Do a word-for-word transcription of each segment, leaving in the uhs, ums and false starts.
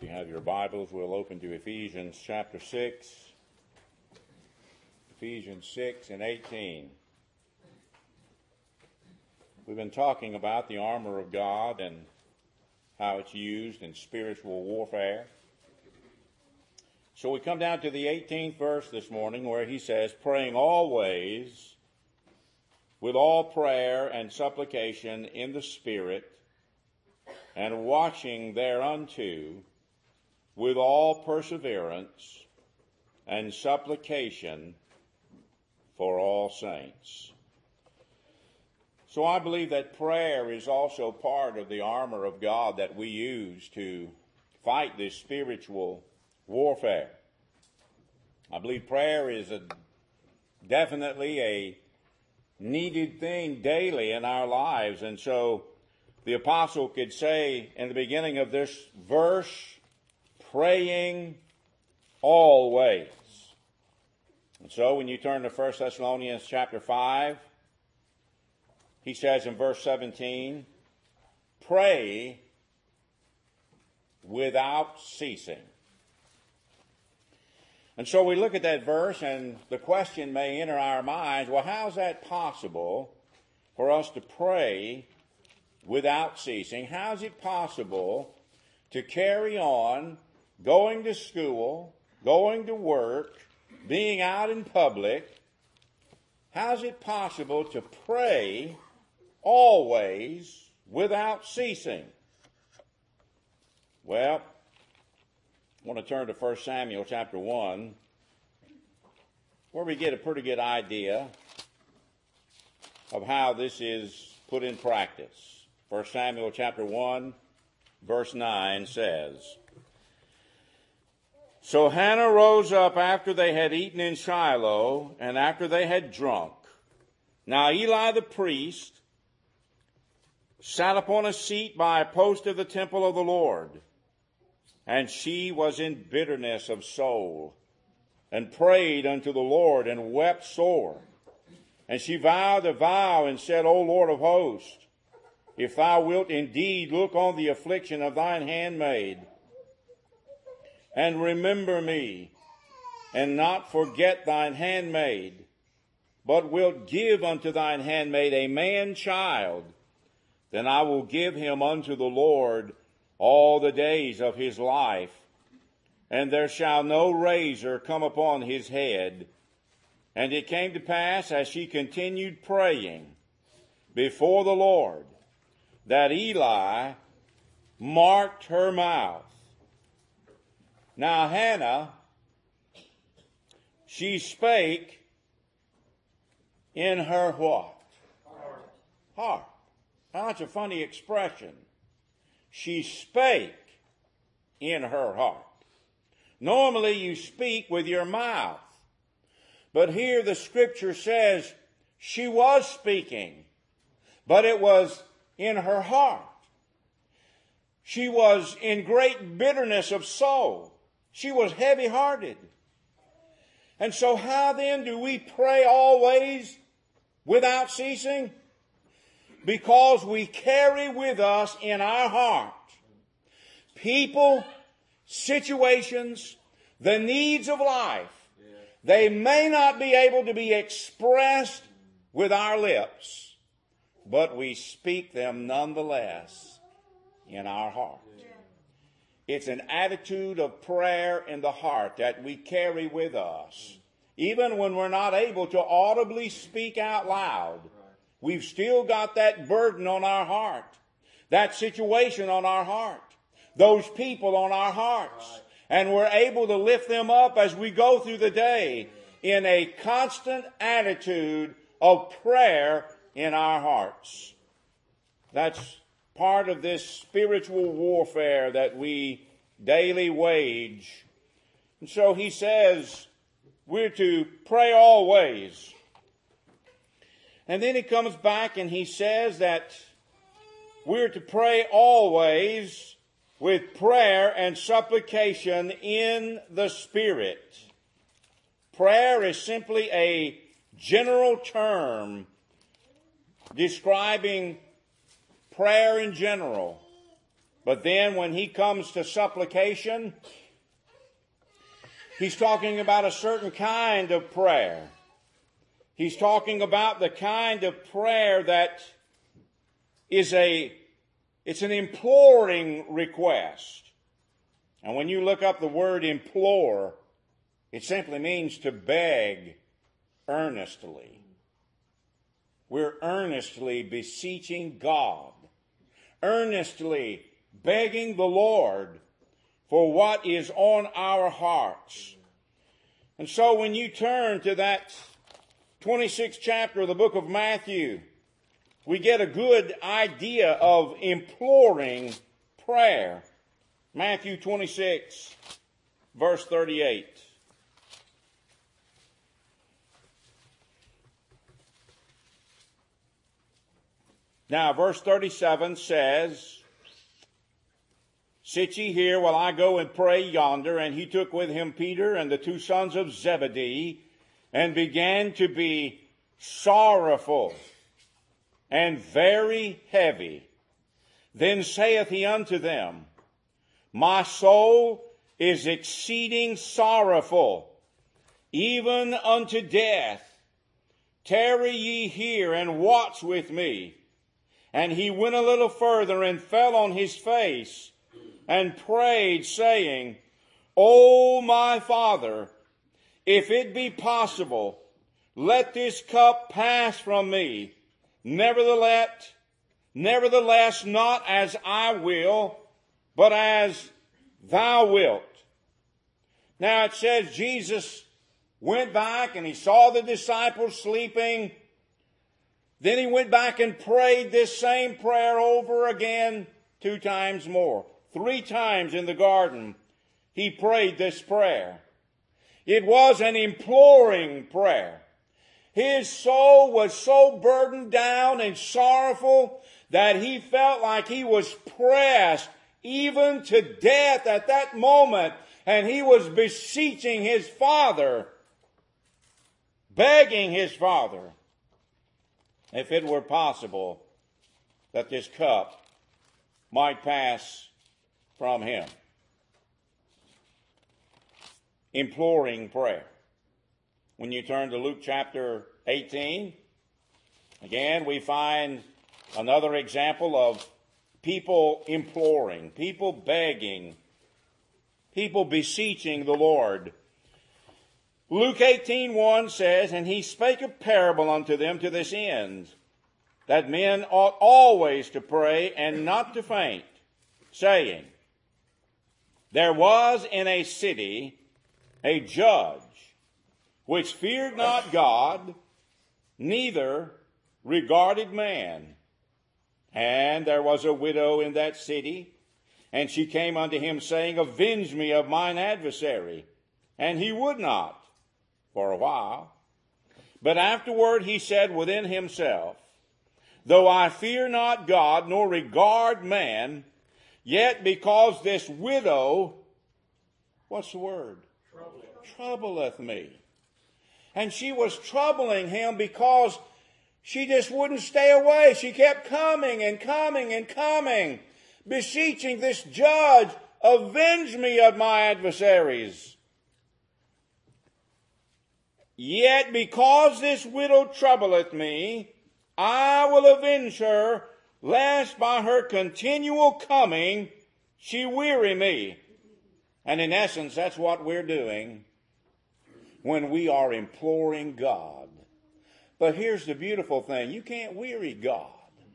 you have your Bibles, we'll open to Ephesians chapter six. Ephesians six and eighteen. We've been talking about the armor of God and how it's used in spiritual warfare. So we come down to the eighteenth verse this morning where he says, praying always with all prayer and supplication in the Spirit, and watching thereunto with all perseverance and supplication for all saints. So I believe that prayer is also part of the armor of God that we use to fight this spiritual warfare. I believe prayer is a, definitely a needed thing daily in our lives. And so the apostle could say in the beginning of this verse, praying always. And so when you turn to First Thessalonians chapter five, he says in verse seventeen, pray without ceasing. And so we look at that verse and the question may enter our minds, well, how is that possible for us to pray without ceasing? How is it possible to carry on going to school, going to work, being out in public? How is it possible to pray always without ceasing? Well, I want to turn to First Samuel chapter one, where we get a pretty good idea of how this is put in practice. First Samuel chapter one, verse nine says, So Hannah rose up after they had eaten in Shiloh, and after they had drunk. Now Eli the priest sat upon a seat by a post of the temple of the Lord, and she was in bitterness of soul, and prayed unto the Lord, and wept sore. And she vowed a vow, and said, O Lord of hosts, if thou wilt indeed look on the affliction of thine handmaid, and remember me, and not forget thine handmaid, but wilt give unto thine handmaid a man child, then I will give him unto the Lord all the days of his life, and there shall no razor come upon his head. And it came to pass, as she continued praying before the Lord, that Eli marked her mouth. Now Hannah, she spake in her what? Heart. Heart. Now that's a funny expression. She spake in her heart. Normally you speak with your mouth. But here the scripture says she was speaking, but it was in her heart. She was in great bitterness of soul. She was heavy-hearted. And so how then do we pray always without ceasing? Because we carry with us in our heart people, situations, the needs of life. They may not be able to be expressed with our lips, but we speak them nonetheless in our heart. It's an attitude of prayer in the heart that we carry with us. Even when we're not able to audibly speak out loud, we've still got that burden on our heart, that situation on our heart, those people on our hearts. And we're able to lift them up as we go through the day in a constant attitude of prayer in our hearts. That's part of this spiritual warfare that we daily wage. And so he says we're to pray always. And then he comes back and he says that we're to pray always with prayer and supplication in the Spirit. Prayer is simply a general term describing prayer in general. But then when he comes to supplication, he's talking about a certain kind of prayer. He's talking about the kind of prayer that is a, it's an imploring request. And when you look up the word implore, it simply means to beg earnestly. We're earnestly beseeching God, earnestly begging the Lord for what is on our hearts. And so when you turn to that twenty-sixth chapter of the book of Matthew, we get a good idea of imploring prayer. Matthew twenty-six, verse thirty-eight. Now, verse thirty-seven says, "Sit ye here while I go and pray yonder." And he took with him Peter and the two sons of Zebedee, and began to be sorrowful and very heavy. Then saith he unto them, "My soul is exceeding sorrowful, even unto death. Tarry ye here and watch with me." And he went a little further and fell on his face and prayed, saying, "O my Father, if it be possible, let this cup pass from me. Nevertheless, nevertheless, not as I will, but as thou wilt." Now it says Jesus went back and he saw the disciples sleeping. Then he went back and prayed this same prayer over again two times more. Three times in the garden he prayed this prayer. It was an imploring prayer. His soul was so burdened down and sorrowful that he felt like he was pressed even to death at that moment. And he was beseeching his Father, begging his Father, if it were possible, that this cup might pass from him. Imploring prayer. When you turn to Luke chapter eighteen, again we find another example of people imploring, people begging, people beseeching the Lord. Luke eighteen one says, "And he spake a parable unto them to this end, that men ought always to pray and not to faint, saying, There was in a city a judge, which feared not God, neither regarded man. And there was a widow in that city, and she came unto him, saying, Avenge me of mine adversary. And he would not for a while. But afterward he said within himself, Though I fear not God, nor regard man, yet because this widow," what's the word? Troubleth. Troubleth me. And she was troubling him because she just wouldn't stay away. She kept coming and coming and coming, beseeching this judge, "Avenge me of my adversaries." "Yet because this widow troubleth me, I will avenge her, lest by her continual coming she weary me." And in essence, that's what we're doing when we are imploring God. But here's the beautiful thing. You can't weary God.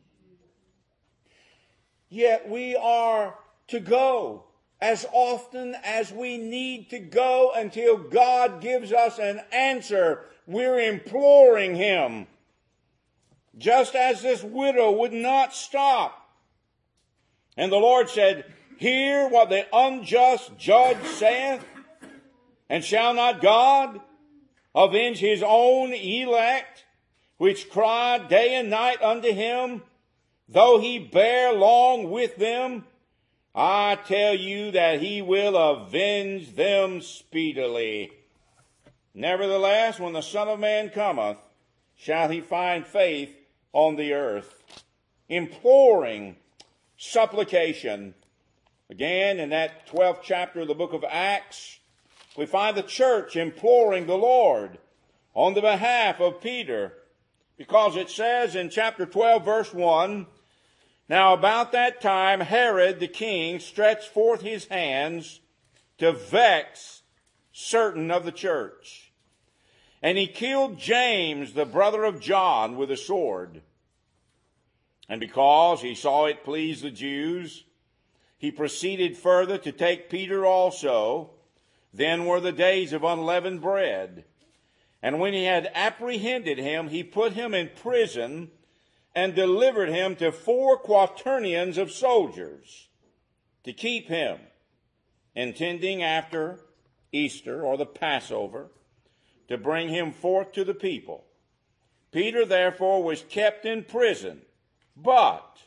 Yet we are to go as often as we need to go until God gives us an answer. We're imploring him. Just as this widow would not stop. And the Lord said, "Hear what the unjust judge saith, and shall not God avenge his own elect, which cry day and night unto him, though he bear long with them? I tell you that he will avenge them speedily. Nevertheless, when the Son of Man cometh, shall he find faith on the earth?" Imploring, supplication, Again, in that twelfth chapter of the book of Acts, we find the church imploring the Lord on the behalf of Peter, because it says in chapter twelve, verse one, "Now about that time Herod the king stretched forth his hands to vex certain of the church. And he killed James, the brother of John, with a sword. And because he saw it please the Jews, he proceeded further to take Peter also. Then were the days of unleavened bread. And when he had apprehended him, he put him in prison and delivered him to four quaternions of soldiers to keep him, intending after Easter or the Passover to bring him forth to the people. Peter therefore was kept in prison, but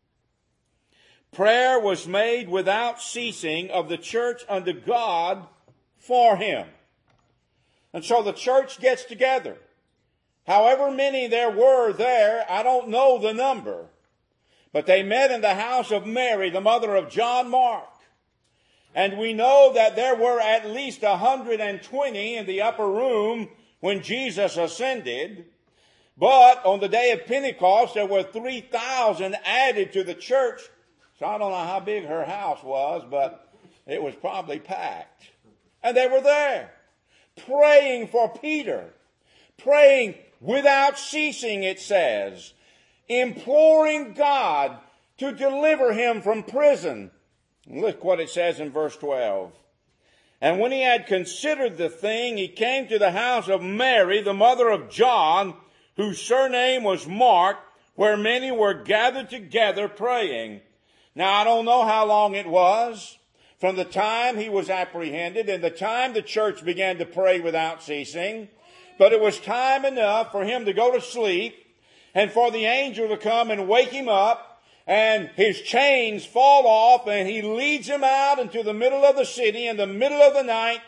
prayer was made without ceasing of the church unto God for him." And so the church gets together. However many there were there, I don't know the number. But they met in the house of Mary, the mother of John Mark. And we know that there were at least one hundred twenty in the upper room when Jesus ascended. But on the day of Pentecost, there were three thousand added to the church. So I don't know how big her house was, but it was probably packed. And they were there, praying for Peter, praying without ceasing, it says, imploring God to deliver him from prison. Look what it says in verse twelve. "And when he had considered the thing, he came to the house of Mary, the mother of John, whose surname was Mark, where many were gathered together praying." Now, I don't know how long it was from the time he was apprehended and the time the church began to pray without ceasing, but it was time enough for him to go to sleep and for the angel to come and wake him up, and his chains fall off, and he leads him out into the middle of the city in the middle of the night,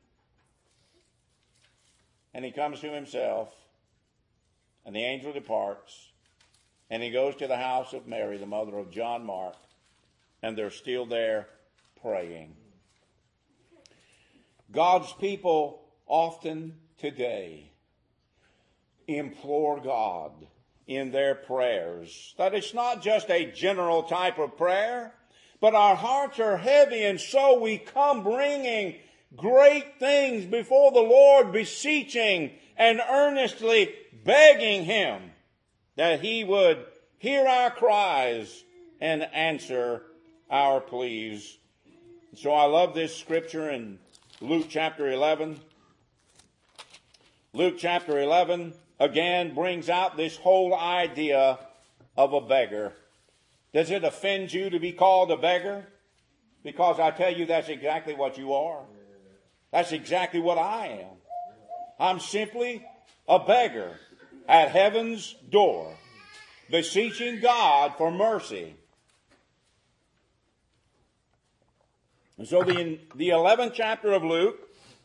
and he comes to himself, and the angel departs, and he goes to the house of Mary, the mother of John Mark, and they're still there praying. God's people often today implore God in their prayers, that it's not just a general type of prayer, but our hearts are heavy, and so we come bringing great things before the Lord, beseeching and earnestly begging him that he would hear our cries and answer our pleas. So I love this scripture in Luke chapter eleven. Luke chapter eleven again brings out this whole idea of a beggar. Does it offend you to be called a beggar? Because I tell you, that's exactly what you are. That's exactly what I am. I'm simply a beggar at heaven's door, beseeching God for mercy. And so the, the eleventh chapter of Luke,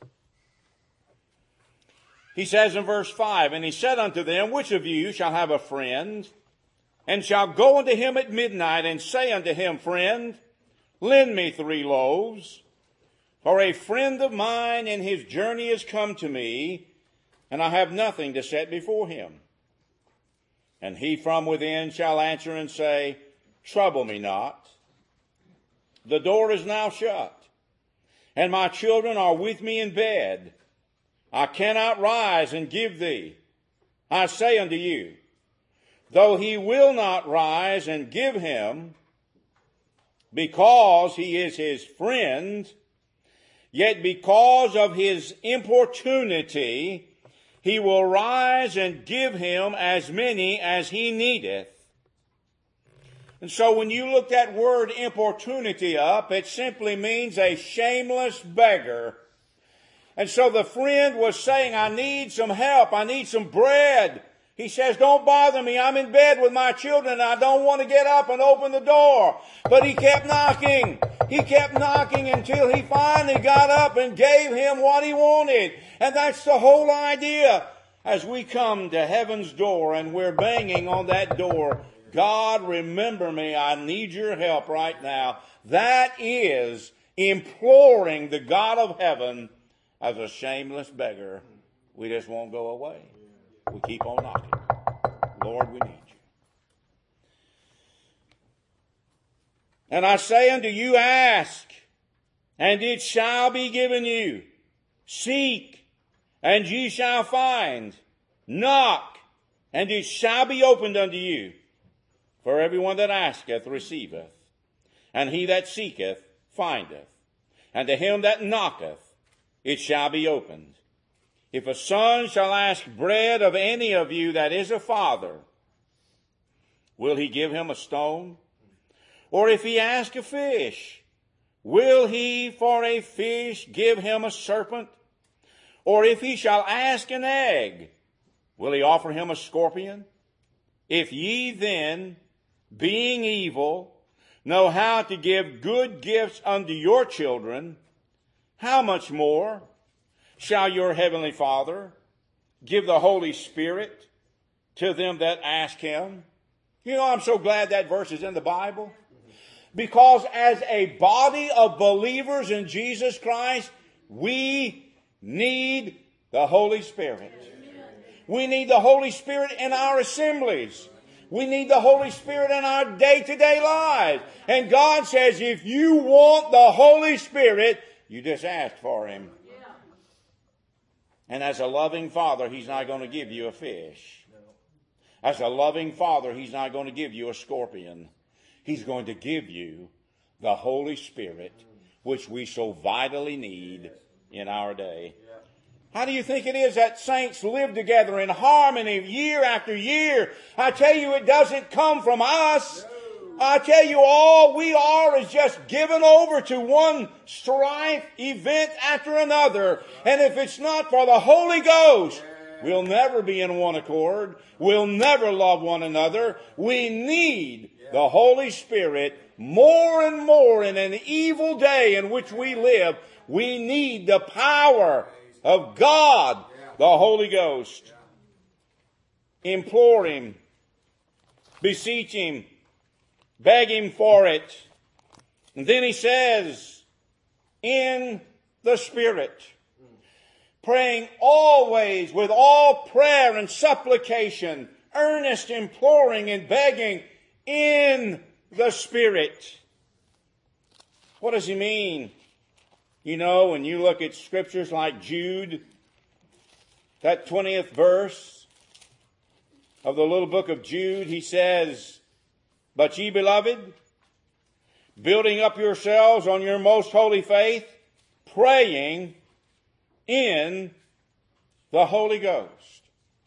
he says in verse five, "And he said unto them, Which of you shall have a friend, and shall go unto him at midnight, and say unto him, Friend, lend me three loaves, for a friend of mine in his journey is come to me, and I have nothing to set before him. And he from within shall answer and say, Trouble me not. The door is now shut, and my children are with me in bed. I cannot rise and give thee. I say unto you, though he will not rise and give him, because he is his friend, yet because of his importunity, he will rise and give him as many as he needeth. And so when you look that word importunity up, it simply means a shameless beggar. And so the friend was saying, I need some help. I need some bread. He says, don't bother me. I'm in bed with my children. I don't want to get up and open the door. But he kept knocking. He kept knocking until he finally got up and gave him what he wanted. And that's the whole idea. As we come to heaven's door and we're banging on that door, God, remember me. I need your help right now. That is imploring the God of heaven as a shameless beggar. We just won't go away. We keep on knocking. Lord, we need you. And I say unto you, ask, and it shall be given you. Seek, and ye shall find. Knock, and it shall be opened unto you. For everyone that asketh receiveth, and he that seeketh findeth, and to him that knocketh it shall be opened. If a son shall ask bread of any of you that is a father, will he give him a stone? Or if he ask a fish, will he for a fish give him a serpent? Or if he shall ask an egg, will he offer him a scorpion? If ye then, being evil, know how to give good gifts unto your children, how much more shall your heavenly Father give the Holy Spirit to them that ask him? You know, I'm so glad that verse is in the Bible. Because as a body of believers in Jesus Christ, we need the Holy Spirit. We need the Holy Spirit in our assemblies. We need the Holy Spirit in our day-to-day lives. And God says, if you want the Holy Spirit, you just ask for him. And as a loving Father, he's not going to give you a fish. As a loving Father, he's not going to give you a scorpion. He's going to give you the Holy Spirit, which we so vitally need in our day. How do you think it is that saints live together in harmony year after year? I tell you, it doesn't come from us. I tell you, all we are is just given over to one strife event after another. And if it's not for the Holy Ghost, we'll never be in one accord. We'll never love one another. We need the Holy Spirit more and more in an evil day in which we live. We need the power of God, the Holy Ghost. Implore him, beseech him, beg him for it. And then he says, in the Spirit, praying always with all prayer and supplication, earnest imploring and begging in the Spirit. What does he mean? You know, when you look at scriptures like Jude, that twentieth verse of the little book of Jude, he says, but ye beloved, building up yourselves on your most holy faith, praying in the Holy Ghost.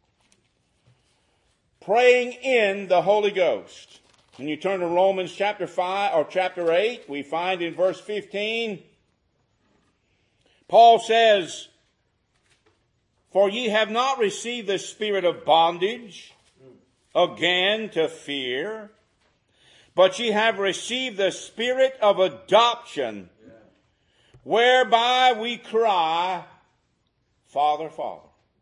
Praying in the Holy Ghost. When you turn to Romans chapter five or chapter eight, we find in verse fifteen, Paul says, for ye have not received the spirit of bondage again to fear, but ye have received the spirit of adoption, whereby we cry, Father, Father.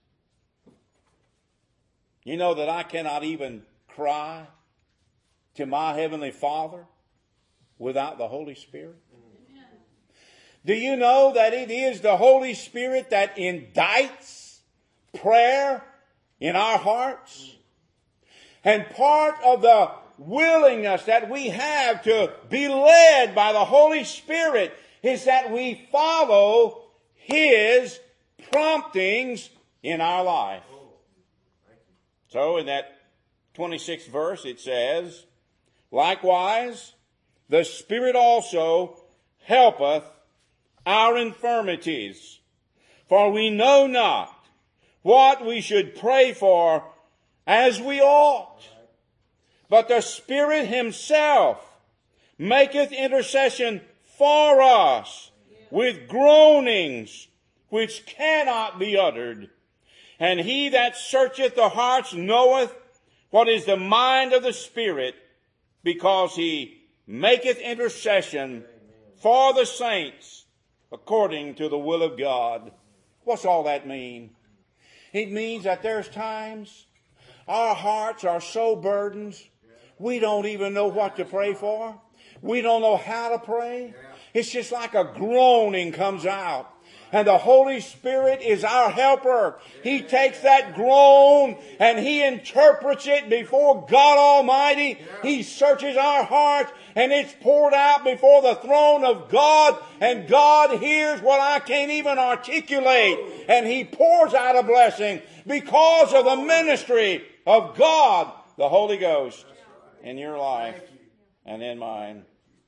You know that I cannot even cry to my Heavenly Father without the Holy Spirit? Amen. Do you know that it is the Holy Spirit that indicts prayer in our hearts? And part of the willingness that we have to be led by the Holy Spirit is that we follow his promptings in our life. So in that twenty-sixth verse it says, likewise, the Spirit also helpeth our infirmities, for we know not what we should pray for as we ought. But the Spirit himself maketh intercession for us with groanings which cannot be uttered. And he that searcheth the hearts knoweth what is the mind of the Spirit, because he maketh intercession for the saints according to the will of God. What's all that mean? It means that there's times our hearts are so burdened we don't even know what to pray for. We don't know how to pray. It's just like a groaning comes out. And the Holy Spirit is our helper. He takes that groan and He interprets it before God Almighty. He searches our hearts and it's poured out before the throne of God. And God hears what I can't even articulate. And He pours out a blessing because of the ministry of God, the Holy Ghost, in your life and in mine.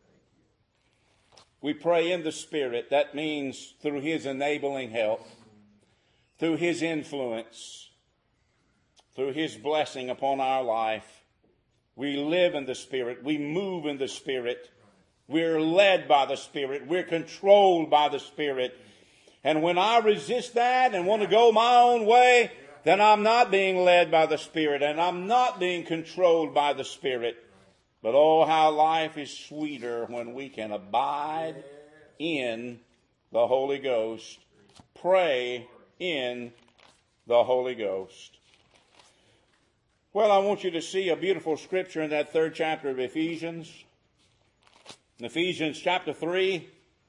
We pray in the Spirit. That means through His enabling help, through His influence, through His blessing upon our life. We live in the Spirit. We move in the Spirit. We're led by the Spirit. We're controlled by the Spirit. And when I resist that and want to go my own way, then I'm not being led by the Spirit and I'm not being controlled by the Spirit. But oh, how life is sweeter when we can abide in the Holy Ghost. Pray in the Holy Ghost. Well, I want you to see a beautiful scripture in that third chapter of Ephesians. In Ephesians chapter three,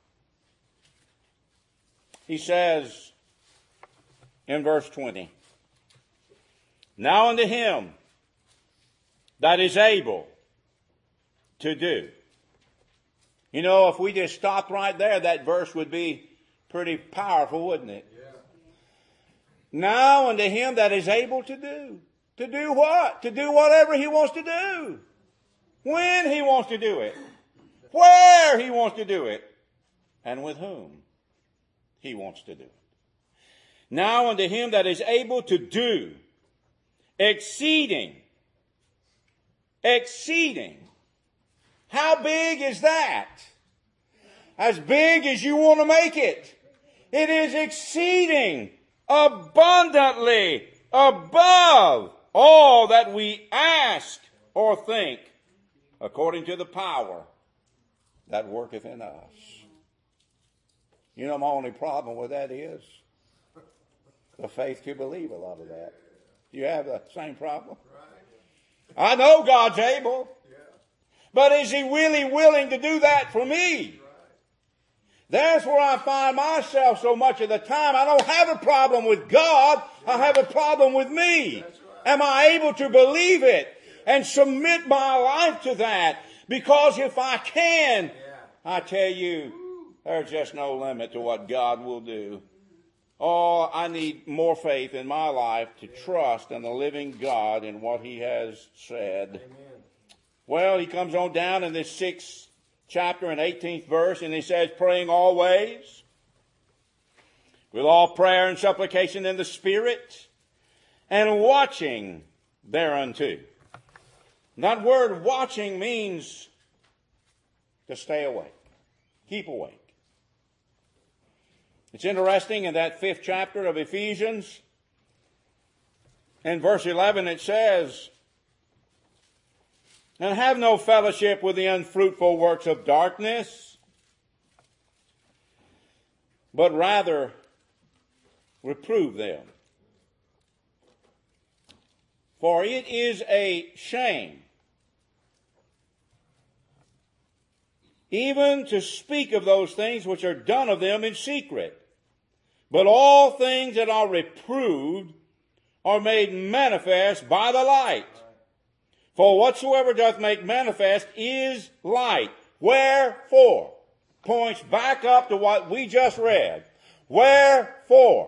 he says in verse twenty, "Now unto Him that is able to do." You know, if we just stopped right there, that verse would be pretty powerful, wouldn't it? Yeah. Now unto Him that is able to do. To do what? To do whatever He wants to do. When He wants to do it. Where He wants to do it. And with whom He wants to do it. Now unto Him that is able to do exceeding, exceeding. How big is that? As big as you want to make it. It is exceeding, abundantly, above all that we ask or think, according to the power that worketh in us. You know, my only problem with that is the faith to believe a lot of that. You have the same problem? I know God's able. But is He really willing to do that for me? That's where I find myself so much of the time. I don't have a problem with God. I have a problem with me. Am I able to believe it and submit my life to that? Because if I can, I tell you, there's just no limit to what God will do. Oh, I need more faith in my life to trust in the living God and what He has said. Amen. Well, he comes on down in this sixth chapter and eighteenth verse, and he says, praying always, with all prayer and supplication in the Spirit, and watching thereunto. That word watching means to stay awake, keep awake. It's interesting in that fifth chapter of Ephesians, in verse eleven it says, and have no fellowship with the unfruitful works of darkness, but rather reprove them. For it is a shame even to speak of those things which are done of them in secret. But all things that are reproved are made manifest by the light. For whatsoever doth make manifest is light. Wherefore? Points back up to what we just read. Wherefore?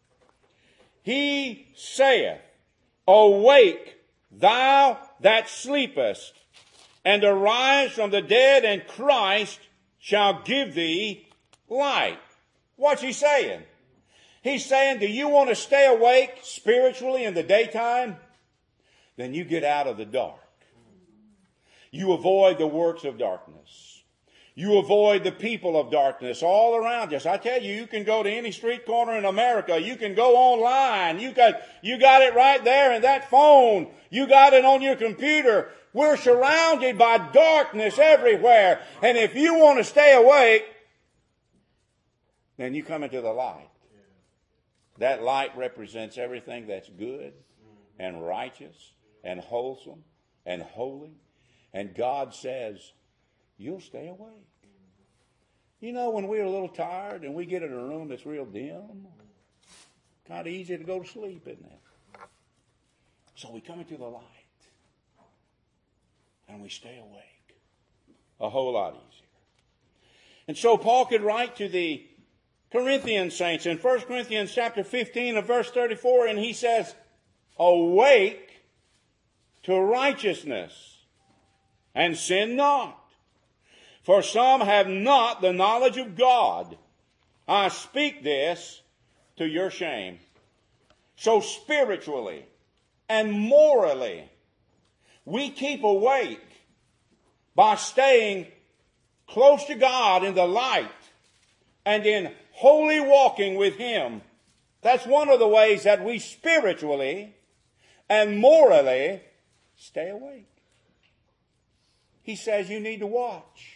He saith, awake, thou that sleepest, and arise from the dead, and Christ shall give thee light. What's he saying? He's saying, do you want to stay awake spiritually in the daytime? Then you get out of the dark. You avoid the works of darkness. You avoid the people of darkness all around us. I tell you, you can go to any street corner in America. You can go online. You got, you got it right there in that phone. You got it on your computer. We're surrounded by darkness everywhere. And if you want to stay awake, then you come into the light. That light represents everything that's good and righteous and wholesome and holy. And God says, you'll stay awake. You know, when we're a little tired and we get in a room that's real dim, kind of easy to go to sleep, isn't it? So we come into the light and we stay awake. A whole lot easier. And so Paul could write to the Corinthian saints in First Corinthians chapter fifteen and verse thirty-four, and he says, awake to righteousness and sin not. For some have not the knowledge of God. I speak this to your shame. So spiritually and morally, we keep awake by staying close to God in the light and in holy walking with Him. That's one of the ways that we spiritually and morally stay awake. He says you need to watch.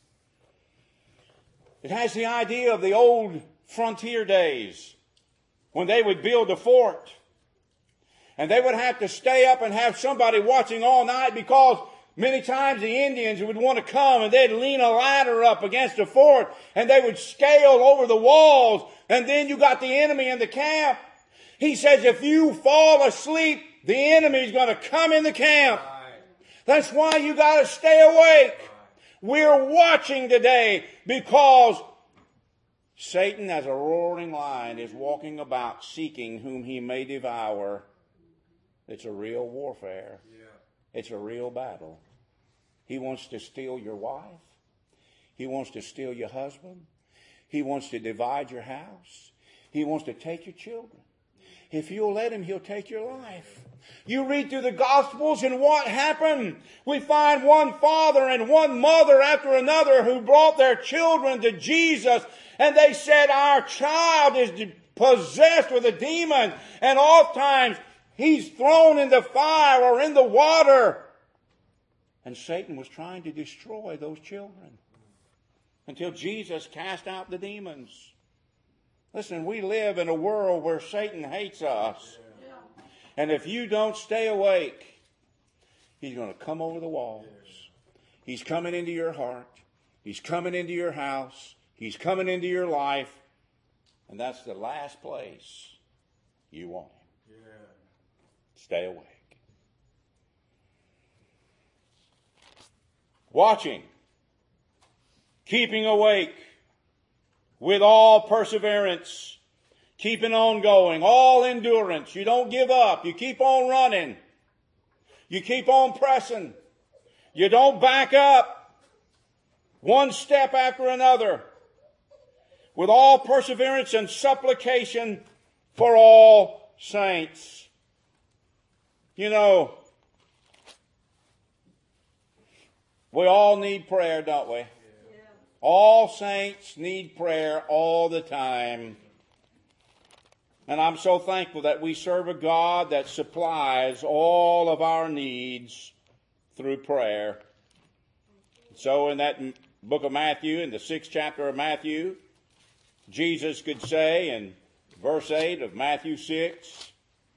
It has the idea of the old frontier days when they would build a fort. And they would have to stay up and have somebody watching all night because many times the Indians would want to come and they'd lean a ladder up against the fort and they would scale over the walls, and then you got the enemy in the camp. He says if you fall asleep, the enemy's going to come in the camp. That's why you got to stay awake. We're watching today because Satan, as a roaring lion, is walking about seeking whom he may devour. It's a real warfare. Yeah. It's a real battle. He wants to steal your wife. He wants to steal your husband. He wants to divide your house. He wants to take your children. If you'll let him, he'll take your life. You read through the Gospels and what happened? We find one father and one mother after another who brought their children to Jesus, and they said, our child is possessed with a demon, and oftentimes he's thrown in the fire or in the water. And Satan was trying to destroy those children until Jesus cast out the demons. Listen, we live in a world where Satan hates us. And if you don't stay awake, he's going to come over the walls. He's coming into your heart. He's coming into your house. He's coming into your life. And that's the last place you want him. Stay awake. Watching. Keeping awake. With all perseverance. Keeping on going. All endurance. You don't give up. You keep on running. You keep on pressing. You don't back up. One step after another. With all perseverance and supplication for all saints. You know, we all need prayer, don't we? Yeah. All saints need prayer all the time. And I'm so thankful that we serve a God that supplies all of our needs through prayer. So in that book of Matthew, in the sixth chapter of Matthew, Jesus could say in verse eight of Matthew six,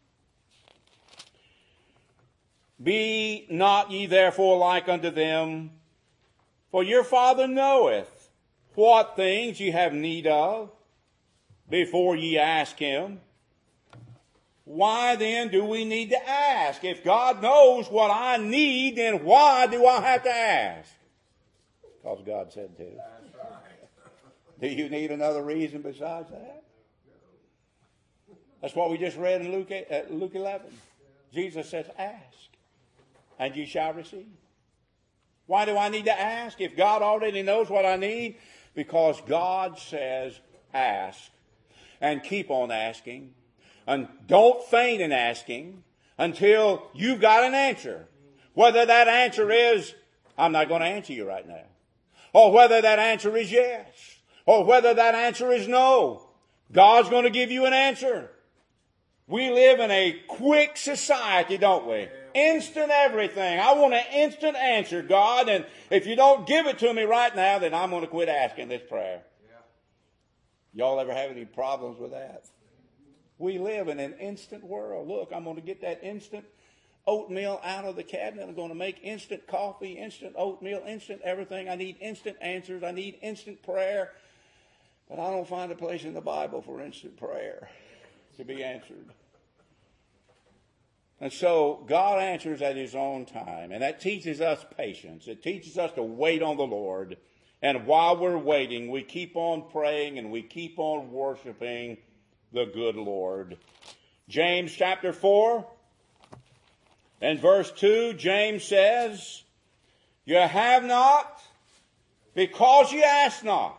be not ye therefore like unto them, for your Father knoweth what things ye have need of, before ye ask him. Why then do we need to ask? If God knows what I need, then why do I have to ask? Because God said to. Do you need another reason besides that? That's what we just read in Luke, uh, Luke eleven. Jesus says, ask, and ye shall receive. Why do I need to ask if God already knows what I need? Because God says, ask. And keep on asking. And don't faint in asking until you've got an answer. Whether that answer is, I'm not going to answer you right now. Or whether that answer is yes. Or whether that answer is no. God's going to give you an answer. We live in a quick society, don't we? Instant everything. I want an instant answer, God. And if you don't give it to me right now, then I'm going to quit asking this prayer. Y'all ever have any problems with that? We live in an instant world. Look, I'm going to get that instant oatmeal out of the cabinet. I'm going to make instant coffee, instant oatmeal, instant everything. I need instant answers. I need instant prayer. But I don't find a place in the Bible for instant prayer to be answered. And so God answers at his own time. And that teaches us patience. It teaches us to wait on the Lord. And while we're waiting, we keep on praying and we keep on worshiping the good Lord. James chapter four and verse two, James says, you have not because you ask not.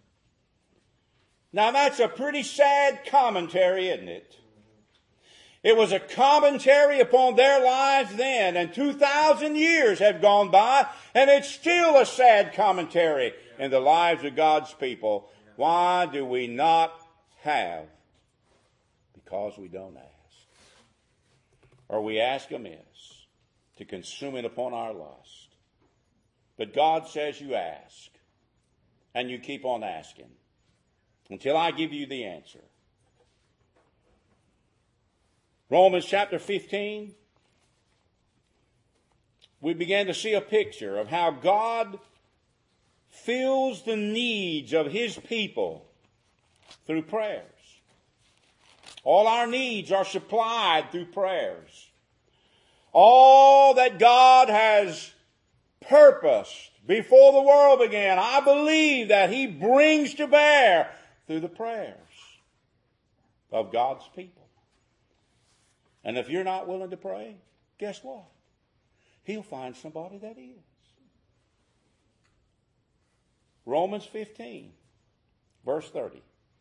Now that's a pretty sad commentary, isn't it? It was a commentary upon their lives then, and two thousand years have gone by, and it's still a sad commentary in the lives of God's people. Why do we not have? Because we don't ask. Or we ask amiss to consume it upon our lust. But God says you ask, and you keep on asking until I give you the answer. Romans chapter fifteen, we began to see a picture of how God fills the needs of his people through prayers. All our needs are supplied through prayers. All that God has purposed before the world began, I believe that he brings to bear through the prayers of God's people. And if you're not willing to pray, guess what? He'll find somebody that is. Romans fifteen, verse thirty.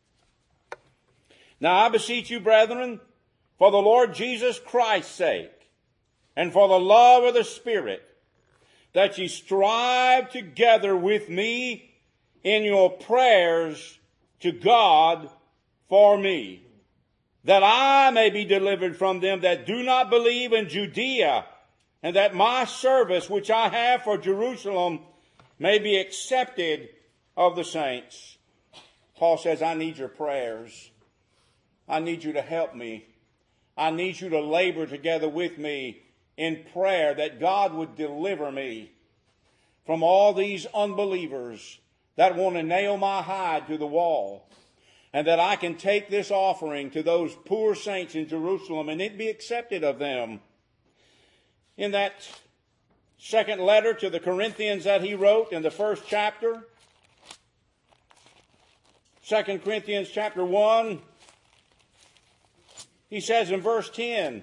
Now I beseech you, brethren, for the Lord Jesus Christ's sake, and for the love of the Spirit, that ye strive together with me in your prayers to God for me, that I may be delivered from them that do not believe in Judea, and that my service which I have for Jerusalem may be accepted of the saints. Paul says, I need your prayers. I need you to help me. I need you to labor together with me in prayer that God would deliver me from all these unbelievers that want to nail my hide to the wall, and that I can take this offering to those poor saints in Jerusalem and it be accepted of them. In that second letter to the Corinthians that he wrote in the first chapter, Second Corinthians chapter one, he says in verse ten,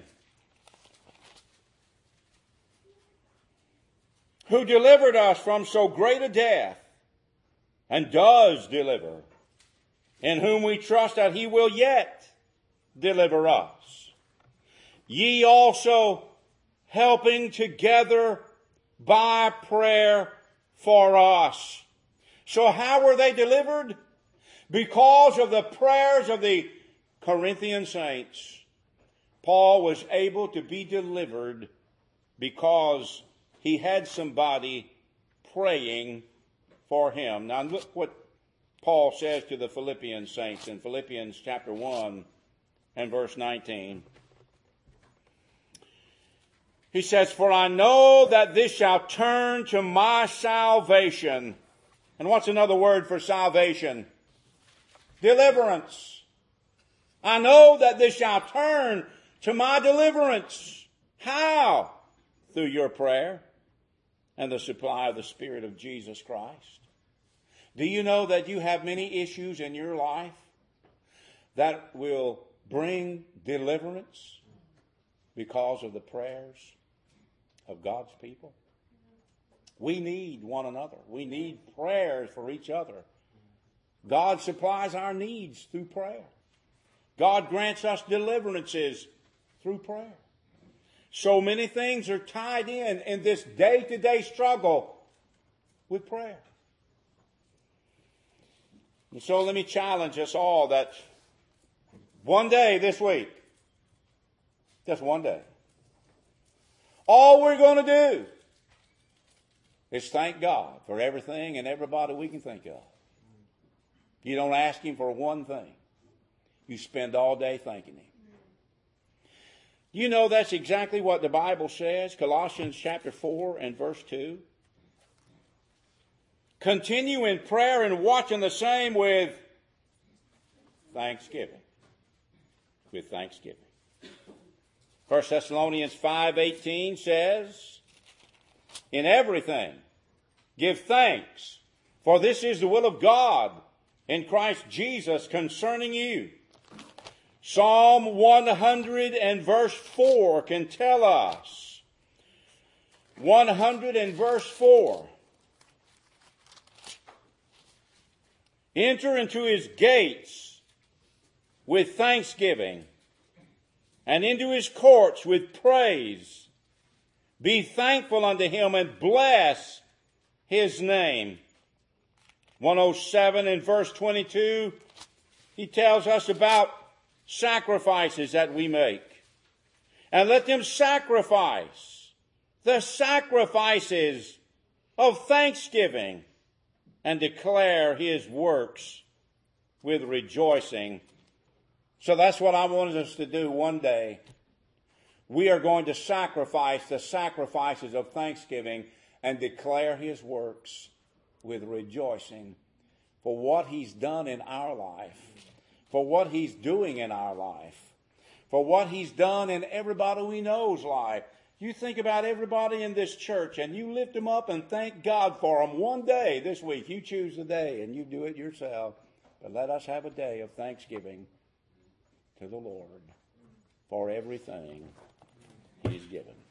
who delivered us from so great a death, and does deliver, in whom we trust that he will yet deliver us. Ye also helping together by prayer for us. So how were they delivered? Because of the prayers of the Corinthian saints. Paul was able to be delivered because he had somebody praying for him. Now look what Paul says to the Philippian saints in Philippians chapter one and verse nineteen. He says, for I know that this shall turn to my salvation. And what's another word for salvation? Deliverance. I know that this shall turn to my deliverance. How? Through your prayer and the supply of the Spirit of Jesus Christ. Do you know that you have many issues in your life that will bring deliverance because of the prayers of God's people? We need one another. We need prayers for each other. God supplies our needs through prayer. God grants us deliverances through prayer. So many things are tied in in this day-to-day struggle with prayer. And so let me challenge us all that one day this week, just one day, all we're going to do is thank God for everything and everybody we can think of. You don't ask him for one thing. You spend all day thanking him. You know that's exactly what the Bible says, Colossians chapter four and verse two. Continue in prayer and watching the same with thanksgiving. With thanksgiving. First Thessalonians five eighteen says, in everything give thanks, for this is the will of God in Christ Jesus concerning you. Psalm one hundred and verse four can tell us. one hundred and verse four. Enter into his gates with thanksgiving, and into his courts with praise. Be thankful unto him and bless his name. one oh seven and verse twenty-two, he tells us about sacrifices that we make. And let them sacrifice the sacrifices of thanksgiving and declare his works with rejoicing. So that's what I wanted us to do one day. We are going to sacrifice the sacrifices of thanksgiving and declare his works with rejoicing for what he's done in our life, for what he's doing in our life, for what he's done in everybody we know's life. You think about everybody in this church and you lift them up and thank God for them one day this week. You choose the day and you do it yourself. But let us have a day of thanksgiving to the Lord for everything he's given.